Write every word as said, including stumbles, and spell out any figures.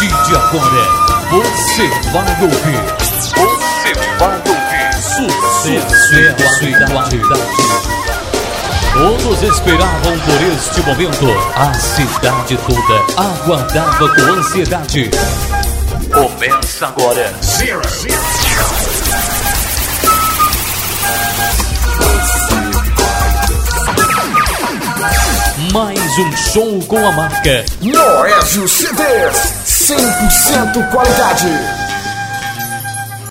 partir de agora, você vai ouvir. Você vai ouvir. Sucesso e qualidade. Todos esperavam por este momento. A cidade toda aguardava com ansiedade. Começa agora. Zero. Mais um show com a marca Noésio C Ds, cem por cento qualidade.